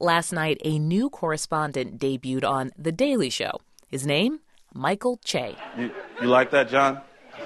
Last night, a new correspondent debuted on The Daily Show. His name, Michael Che. You like that, John?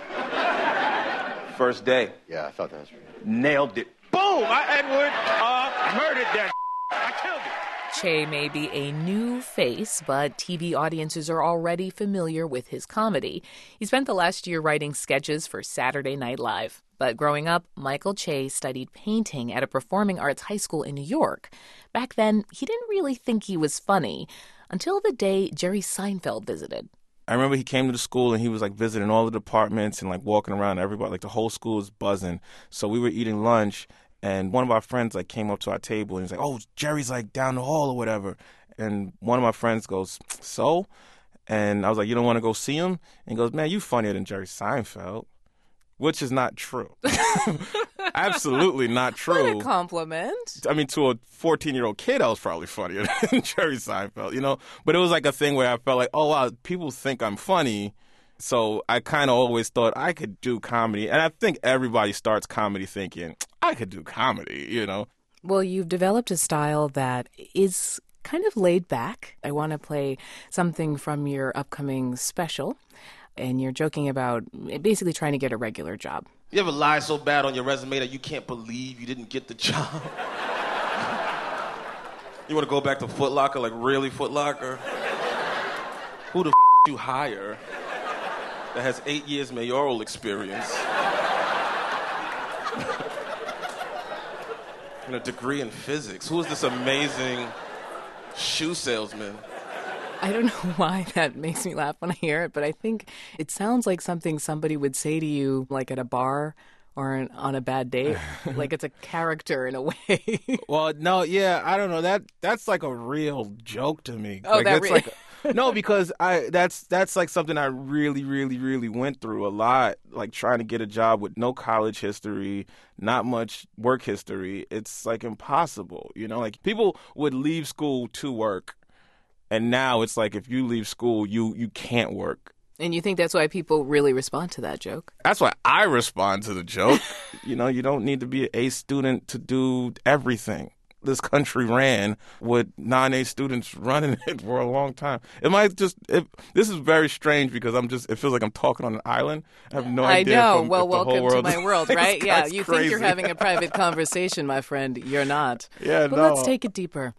First day. Yeah, I thought that was Nailed it. Boom! Edward murdered that. I killed it. Che may be a new face, but TV audiences are already familiar with his comedy. He spent the last year writing sketches for Saturday Night Live. But growing up, Michael Che studied painting at a performing arts high school in New York. Back then, he didn't really think he was funny until the day Jerry Seinfeld visited. I remember he came to the school and he was like visiting all the departments and like walking around. Everybody, like the whole school was buzzing. So we were eating lunch and one of our friends like came up to our table and he's like, "Oh, Jerry's like down the hall or whatever." And one of my friends goes, "So?" And I was like, "You don't want to go see him?" And he goes, "Man, you funnier than Jerry Seinfeld." Which is not true. Absolutely not true. What a compliment. I mean, to a 14-year-old kid, I was probably funnier than Jerry Seinfeld, you know? But it was like a thing where I felt like, oh, wow, people think I'm funny. So I kind of always thought I could do comedy. And I think everybody starts comedy thinking, I could do comedy, you know? Well, you've developed a style that is kind of laid back. I want to play something from your upcoming special. And you're joking about basically trying to get a regular job. You ever lie so bad on your resume that you can't believe you didn't get the job? You want to go back to Foot Locker, like really Foot Locker? Who the you hire that has 8 years mayoral experience and a degree in physics? Who is this amazing shoe salesman? I don't know why that makes me laugh when I hear it, but I think it sounds like something somebody would say to you, like at a bar or on a bad date. Like it's a character in a way. Well, no, yeah, I don't know. That's like a real joke to me. Oh, like, that really? No, because that's like something I really, really, really went through a lot. Like trying to get a job with no college history, not much work history. It's like impossible, you know. Like people would leave school to work. And now it's like if you leave school, you can't work. And you think that's why people really respond to that joke? That's why I respond to the joke. You know, you don't need to be an A student to do everything. This country ran with non-A students running it for a long time. This is very strange because it feels like I'm talking on an island. I have no idea. I know. Well, welcome to my world, right? Yeah, you crazy. think you're having a private conversation, my friend. You're not. Yeah, but no. Let's take it deeper.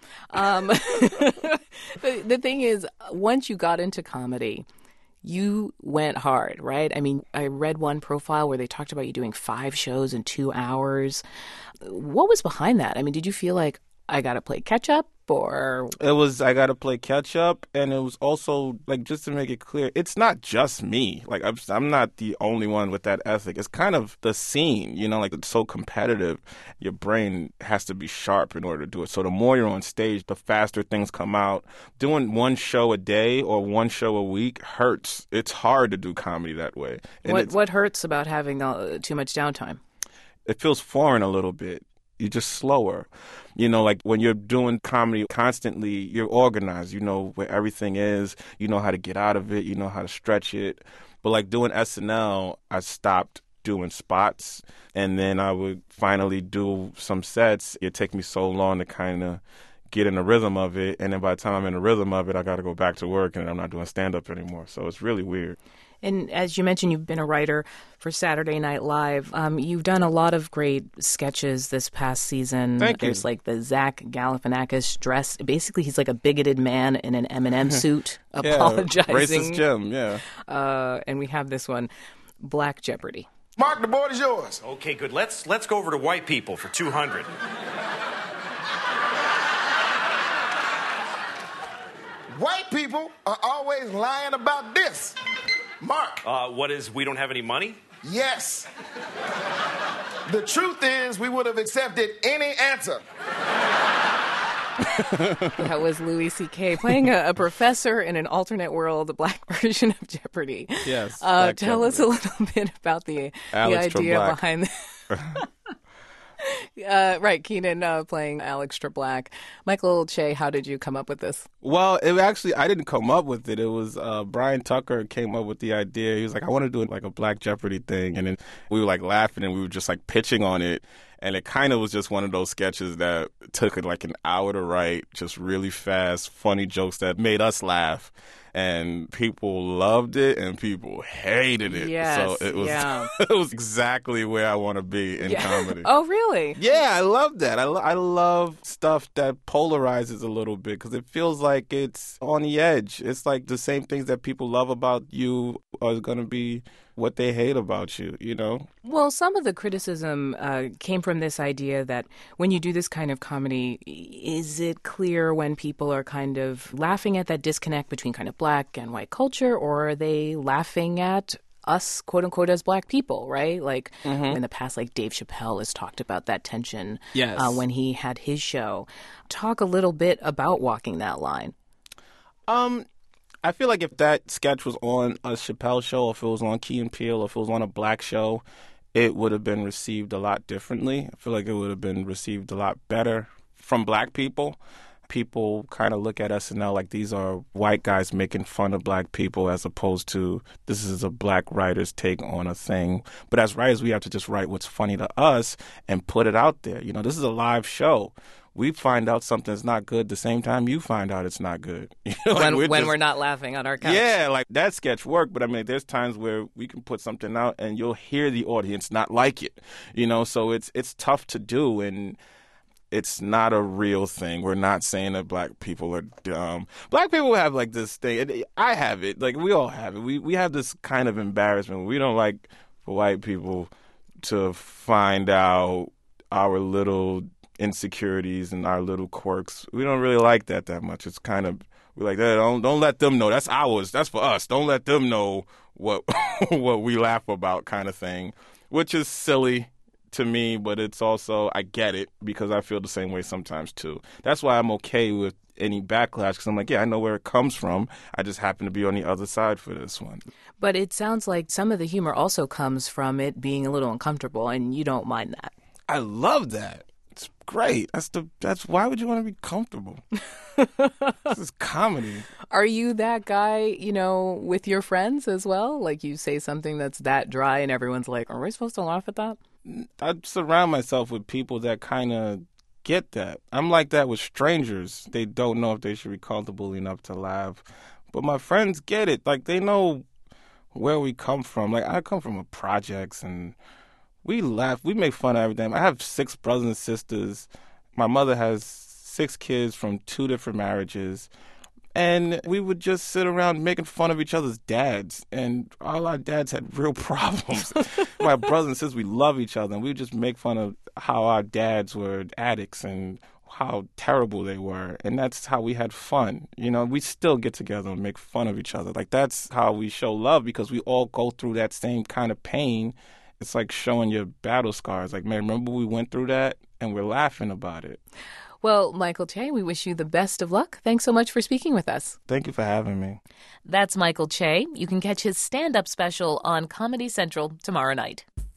The thing is, once you got into comedy, you went hard, right? I mean, I read one profile where they talked about you doing 5 shows in 2 hours. What was behind that? I mean, did you feel like, I got to play catch up or? It was, I got to play catch up. And it was also, like, just to make it clear, it's not just me. Like, I'm not the only one with that ethic. It's kind of the scene, you know, like it's so competitive. Your brain has to be sharp in order to do it. So the more you're on stage, the faster things come out. Doing one show a day or one show a week hurts. It's hard to do comedy that way. And what hurts about having too much downtime? It feels foreign a little bit. You're just slower. You know, like when you're doing comedy constantly, you're organized. You know where everything is. You know how to get out of it. You know how to stretch it. But like doing SNL, I stopped doing spots. And then I would finally do some sets. It take me so long to kind of get in the rhythm of it. And then by the time I'm in the rhythm of it, I got to go back to work and I'm not doing stand-up anymore. So it's really weird. And as you mentioned, you've been a writer for Saturday Night Live. You've done a lot of great sketches this past season. Thank you. There's like the Zach Galifianakis dress. Basically, he's like a bigoted man in an M&M suit apologizing. Racist Jim, yeah. And we have this one, Black Jeopardy. Mark, the board is yours. Okay, good. Let's go over to white people for 200. White people are always lying about this. Mark. What is, we don't have any money? Yes. The truth is, we would have accepted any answer. That was Louis C.K. playing a professor in an alternate world, a black version of Jeopardy. Yes. Tell us a little bit about the idea behind right, Keenan playing Alex Treblack. Michael Che, how did you come up with this? Well, I didn't come up with it. It was Brian Tucker came up with the idea. He was like, I want to do like a Black Jeopardy thing. And then we were like laughing and we were just like pitching on it. And it kind of was just one of those sketches that took it like an hour to write, just really fast, funny jokes that made us laugh. And people loved it and people hated it. Yes, so it was yeah. it was exactly where I want to be in comedy. Oh, really? Yeah, I love that. I love stuff that polarizes a little bit because it feels like it's on the edge. It's like the same things that people love about you are going to be what they hate about you, you know? Well, some of the criticism came from this idea that when you do this kind of comedy, is it clear when people are kind of laughing at that disconnect between kind of black and white culture, or are they laughing at us, quote unquote, as black people, right? Like in the past, like Dave Chappelle has talked about that tension when he had his show. Talk a little bit about walking that line. I feel like if that sketch was on a Chappelle show, or if it was on Key and Peele, or if it was on a black show, it would have been received a lot differently. I feel like it would have been received a lot better from black people. People kind of look at SNL like these are white guys making fun of black people as opposed to this is a black writer's take on a thing. But as writers, we have to just write what's funny to us and put it out there. You know, this is a live show. We find out something's not good the same time you find out it's not good. You know, like when we're not laughing on our couch. Yeah, like that sketch worked, but I mean, there's times where we can put something out and you'll hear the audience not like it. You know, so it's tough to do, and it's not a real thing. We're not saying that black people are dumb. Black people have like this thing. And I have it. Like we all have it. We have this kind of embarrassment. We don't like for white people to find out our little insecurities and our little quirks. We don't really like that much. It's kind of we're like, don't let them know. That's ours. That's for us. Don't let them know what what we laugh about, kind of thing, which is silly to me, but it's also I get it because I feel the same way sometimes too. That's why I'm okay with any backlash because I'm like, yeah, I know where it comes from. I just happen to be on the other side for this one. But it sounds like some of the humor also comes from it being a little uncomfortable, and you don't mind that. I love that. It's great. That's why would you want to be comfortable? This is comedy. Are you that guy, you know, with your friends as well? Like you say something that's that dry and everyone's like, are we supposed to laugh at that? I surround myself with people that kind of get that. I'm like that with strangers. They don't know if they should be comfortable enough to laugh. But my friends get it. Like they know where we come from. Like I come from a projects and we laugh. We make fun of everything. I have 6 brothers and sisters. My mother has 6 kids from 2 different marriages. And we would just sit around making fun of each other's dads. And all our dads had real problems. My brothers and sisters, we love each other. And we would just make fun of how our dads were addicts and how terrible they were. And that's how we had fun. You know, we still get together and make fun of each other. Like, that's how we show love because we all go through that same kind of pain. It's like showing your battle scars. Like, man, remember we went through that? And we're laughing about it. Well, Michael Che, we wish you the best of luck. Thanks so much for speaking with us. Thank you for having me. That's Michael Che. You can catch his stand-up special on Comedy Central tomorrow night.